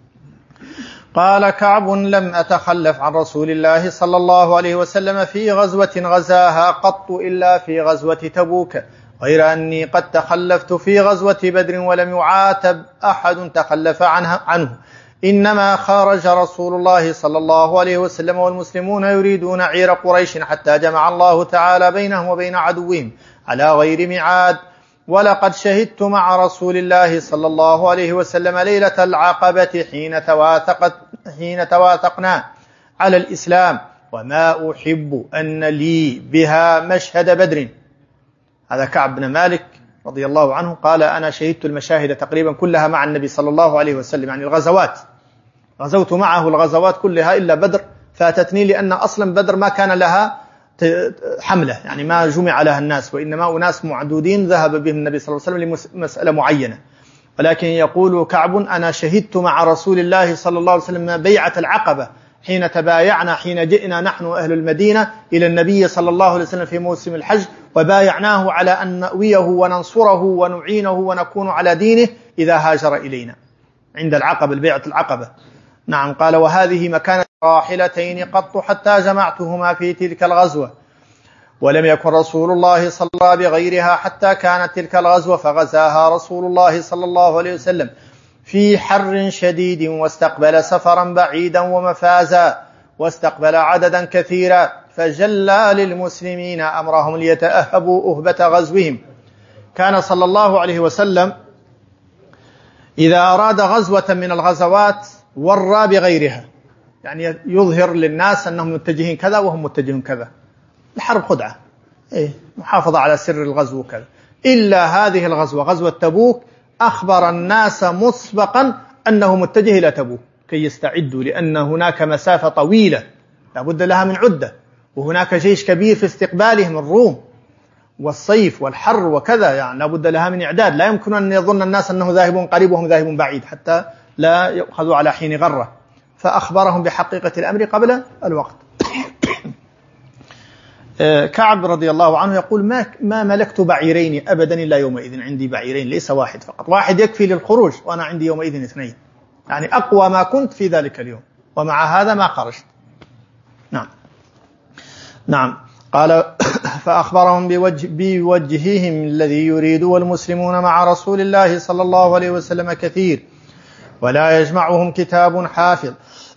قال كعب لم أتخلف عن رسول الله صلى الله عليه وسلم في غزوة غزاها قط إلا في غزوة تبوك، غير أني قد تخلفت في غزوة بدر ولم يعاتب أحد تخلف عنه, عنه إنما خرج رسول الله صلى الله عليه وسلم والمسلمون يريدون عير قريش حتى جمع الله تعالى بينهم وبين عدوهم على غير ميعاد. ولقد شهدت مع رسول الله صلى الله عليه وسلم ليلة العقبة حين تواثقت حين تواثقنا على الإسلام، وما أحب أن لي بها مشهد بدر. هذا كعب بن مالك رضي الله عنه قال أنا شهدت المشاهد تقريبا كلها مع النبي صلى الله عليه وسلم، يعني الغزوات، غزوت معه الغزوات كلها إلا بدر فاتتني، لأن أصلا بدر ما كان لها حملة، يعني ما جمع لها الناس، وإنما أناس معدودين ذهب بهم النبي صلى الله عليه وسلم لمسألة معينة. ولكن يقول كعب أنا شهدت مع رسول الله صلى الله عليه وسلم بيعة العقبة حين تبايعنا، حين جئنا نحن أهل المدينة إلى النبي صلى الله عليه وسلم في موسم الحج، وبايعناه على أن نأويه وننصره ونعينه ونكون على دينه إذا هاجر إلينا عند العقبة، البيعة العقبة. نعم. قال وهذه مكانة راحلتين قط حتى جمعتهما في تلك الغزوة، ولم يكن رسول الله صلى الله عليه وسلم بغيرها حتى كانت تلك الغزوة، فغزاها رسول الله صلى الله عليه وسلم في حر شديد، واستقبل سفرا بعيدا ومفازا، واستقبل عددا كثيرا، فجلى للمسلمين أمرهم ليتأهبوا أهبة غزوهم. كان صلى الله عليه وسلم إذا أراد غزوة من الغزوات ورى بغيرها، يعني يظهر للناس أنهم متجهين كذا وهم متجهين كذا. الحرب خدعة، إيه؟ محافظة على سر الغزو كذا. إلا هذه الغزوة غزوة تبوك أخبر الناس مسبقا أنه متجه إلى تبوك كي يستعدوا، لأن هناك مسافة طويلة لابد لها من عدة، وهناك جيش كبير في استقبالهم الروم، والصيف والحر وكذا، يعني لابد لها من إعداد. لا يمكن أن يظن الناس أنه ذاهب قريب وهم ذاهب بعيد حتى لا يؤخذوا على حين غرة. فأخبرهم بحقيقة الأمر قبل الوقت. كعب رضي الله عنه يقول ما, ما ملكت بعيرين أبدا إلا يومئذ، عندي بعيرين ليس واحد فقط، واحد يكفي للخروج وأنا عندي يومئذ اثنين، يعني أقوى ما كنت في ذلك اليوم، ومع هذا ما خرجت. نعم نعم قال فأخبرهم بوجه بوجههم الذي يريد، والمسلمون مع رسول الله صلى الله عليه وسلم كثير ولا يجمعهم كتاب حافظ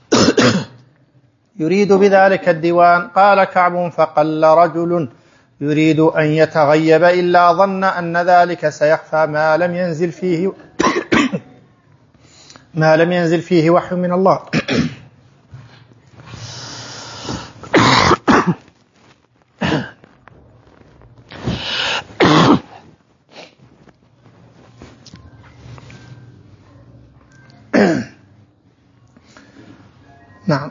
يريد بذلك الديوان. قال كعب فقل رجل يريد أن يتغيب إلا ظن أن ذلك سيخفى ما لم ينزل فيه ما لم ينزل فيه وحي من الله. نعم.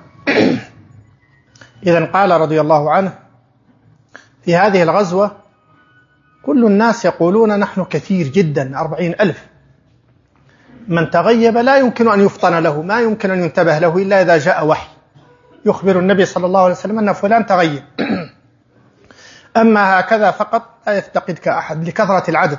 إذن قال رضي الله عنه في هذه الغزوة كل الناس يقولون نحن كثير جدا أربعين ألف، من تغيب لا يمكن أن يفطن له، ما يمكن أن ينتبه له إلا إذا جاء وحي يخبر النبي صلى الله عليه وسلم أن فلان تغيب. أما هكذا فقط لا يفتقدك أحد لكثرة العدد.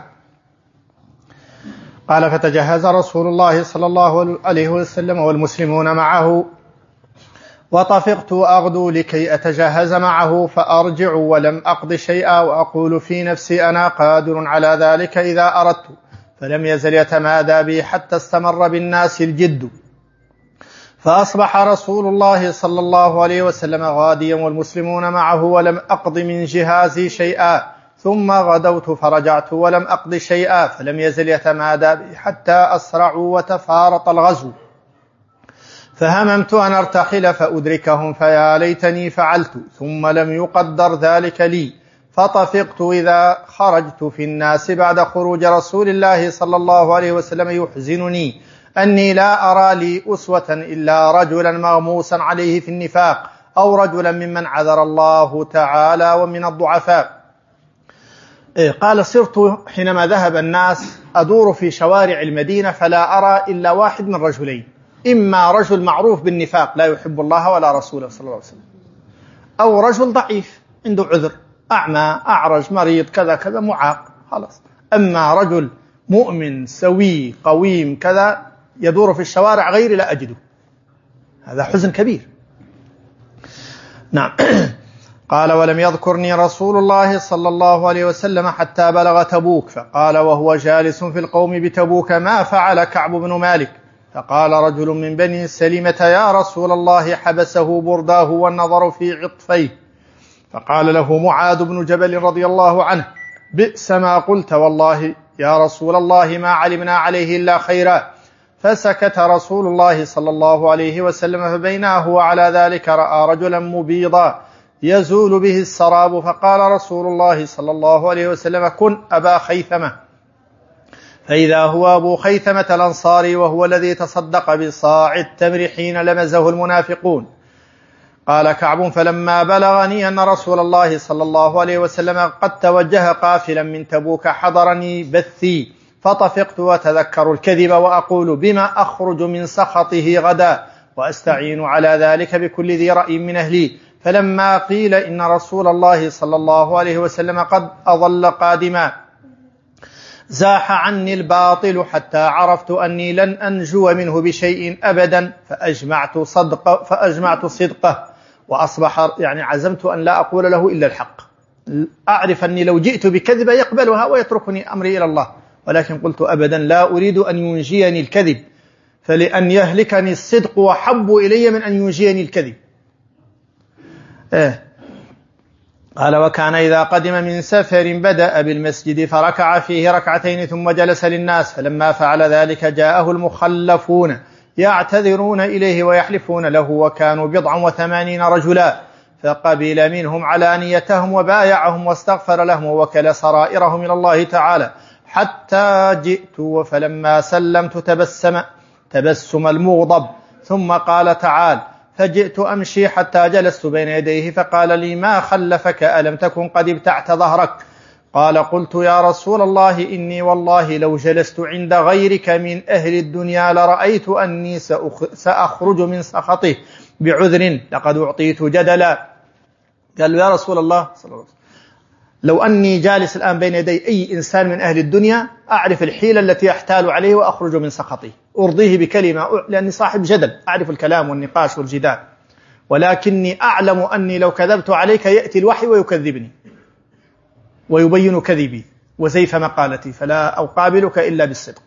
قال فتجهز رسول الله صلى الله عليه وسلم والمسلمون معه، وطفقت أغدو لكي أتجهز معه فأرجع ولم أقض شيئا، وأقول في نفسي أنا قادر على ذلك إذا أردت، فلم يزل يتمادى بي حتى استمر بالناس الجد. فأصبح رسول الله صلى الله عليه وسلم غاديا والمسلمون معه، ولم أقض من جهازي شيئا، ثم غدوت فرجعت ولم أقض شيئا، فلم يزل يتمادى بي حتى أسرعوا وتفارط الغزو، فهممت أن أرتحل فأدركهم فيا ليتني فعلت، ثم لم يقدر ذلك لي، فطفقت إذا خرجت في الناس بعد خروج رسول الله صلى الله عليه وسلم يحزنني أني لا أرى لي أسوة إلا رجلا مغموسا عليه في النفاق، أو رجلا ممن عذر الله تعالى ومن الضعفاء. قال صرت حينما ذهب الناس أدور في شوارع المدينة فلا أرى إلا واحد من رجلين، إما رجل معروف بالنفاق لا يحب الله ولا رسوله صلى الله عليه وسلم، أو رجل ضعيف عنده عذر، أعمى أعرج مريض كذا كذا معاق خلاص. أما رجل مؤمن سوي قويم كذا يدور في الشوارع غيري لا أجده، هذا حزن كبير. نعم. قال ولم يذكرني رسول الله صلى الله عليه وسلم حتى بلغ تبوك، فقال وهو جالس في القوم بتبوك ما فعل كعب بن مالك؟ فقال رجل من بني سلمة يا رسول الله حبسه برداه والنظر في عطفيه. فقال له معاذ بن جبل رضي الله عنه بئس ما قلت والله يا رسول الله ما علمنا عليه إلا خيرا. فسكت رسول الله صلى الله عليه وسلم، فبينما هو على ذلك رأى رجلا مبيضا يزول به السراب، فقال رسول الله صلى الله عليه وسلم كن أبا خيثمة، فإذا هو أبو خيثمة الأنصاري وهو الذي تصدق بصاع التمر حين لمزه المنافقون. قال كعب فلما بلغني أن رسول الله صلى الله عليه وسلم قد توجه قافلا من تبوك حضرني بثي، فطفقت وتذكر الكذب وأقول بما أخرج من سخطه غدا، وأستعين على ذلك بكل ذي رأي من أهلي. فلما قيل إن رسول الله صلى الله عليه وسلم قد أظل قادما زاح عني الباطل حتى عرفت أني لن أنجو منه بشيء أبدا، فأجمعت صدقه, فأجمعت صدقه وأصبح يعني عزمت أن لا أقول له إلا الحق، أعرف أني لو جئت بكذبة يقبلها ويتركني أمري إلى الله، ولكن قلت أبدا لا أريد أن ينجيني الكذب، فلأن يهلكني الصدق وحب إلي من أن ينجيني الكذب. إيه. قال وكان إذا قدم من سفر بدأ بالمسجد فركع فيه ركعتين ثم جلس للناس، فلما فعل ذلك جاءه المخلفون يعتذرون إليه ويحلفون له، وكانوا بضعا وثمانين رجلا، فقبل منهم علانيتهم وبايعهم واستغفر لهم ووكل سرائرهم إلى الله تعالى، حتى جئت فلما سلمت تبسم تبسم المغضب، ثم قال تعالى فجئت أمشي حتى جلست بين يديه فقال لي: ما خلفك؟ ألم تكن قد ابتعت ظهرك؟ قال: قلت: يا رسول الله إني والله لو جلست عند غيرك من أهل الدنيا لرأيت أني سأخرج من سخطه بعذر لقد أعطيت جدلا. قال له: يا رسول الله صلى الله عليه وسلم، لو أني جالس الآن بين يدي أي إنسان من أهل الدنيا أعرف الحيلة التي أحتال عليه وأخرج من سخطه، أرضيه بكلمة، لأني صاحب جدل، أعرف الكلام والنقاش والجدال، ولكني أعلم أني لو كذبت عليك يأتي الوحي ويكذبني ويبين كذبي وزيف مقالتي، فلا أقابلك إلا بالصدق.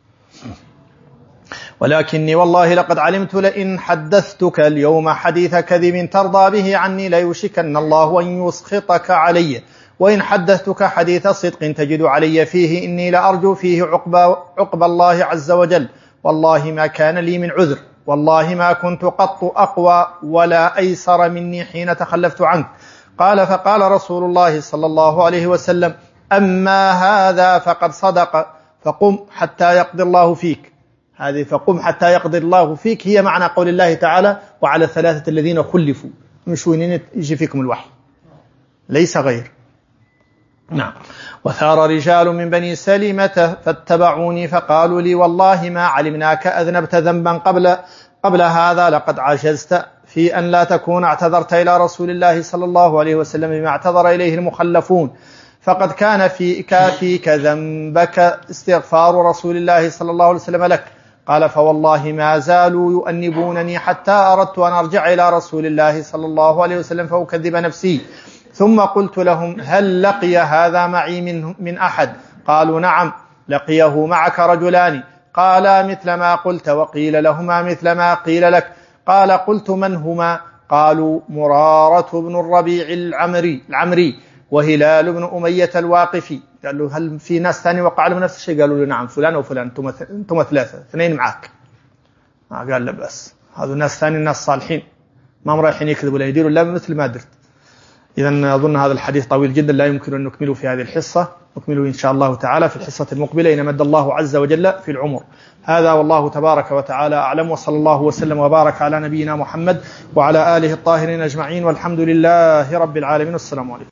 ولكني والله لقد علمت لئن حدثتك اليوم حديث كذب ترضى به عني ليوشكن الله أن يسخطك علي، وإن حدثتك حديث صدق تجد علي فيه إني لأرجو فيه عقب, عقب الله عز وجل. والله ما كان لي من عذر، والله ما كنت قط أقوى ولا أيسر مني حين تخلفت عنك. قال: فقال رسول الله صلى الله عليه وسلم: أما هذا فقد صدق، فقم حتى يقضي الله فيك. هذه فقم حتى يقضي الله فيك هي معنى قول الله تعالى: وعلى الثلاثة الذين خلفوا، مش وين يجي فيكم الوحي، ليس غير. نعم. وثار رجال من بني سلمة فاتبعوني فقالوا لي: والله ما علمناك أذنبت ذنبا قبل قبل هذا، لقد عجزت في أن لا تكون اعتذرت إلى رسول الله صلى الله عليه وسلم بما اعتذر إليه المخلفون، فقد كان فيك فيك ذنبك استغفار رسول الله صلى الله عليه وسلم لك. قال: فوالله ما زالوا يؤنبونني حتى أردت أن أرجع إلى رسول الله صلى الله عليه وسلم فأكذب نفسي. ثم قلت لهم: هل لقي هذا معي من, من أحد؟ قالوا: نعم، لقيه معك رجلان. قال: مثل ما قلت. وقيل لهما مثل ما قيل لك. قال: قلت: من هما؟ قالوا: مرارة بن الربيع العمري, العمري وهلال بن أمية الواقفي. قال له: هل في ناس ثاني وقع لهم نفس الشيء؟ قالوا له: نعم، فلان وفلان، انتم ثلاثة، اثنين معك. قال: لا بس، هذا ناس ثاني، الناس صالحين، ما رايحين يكذبوا لا يديروا لا مثل ما درت. إذن أظن هذا الحديث طويل جدا لا يمكن أن نكمله في هذه الحصة، نكمله إن شاء الله تعالى في الحصة المقبلة إن مد الله عز وجل في العمر. هذا والله تبارك وتعالى أعلم، وصلى الله وسلم وبارك على نبينا محمد وعلى آله الطاهرين أجمعين، والحمد لله رب العالمين، والسلام عليكم.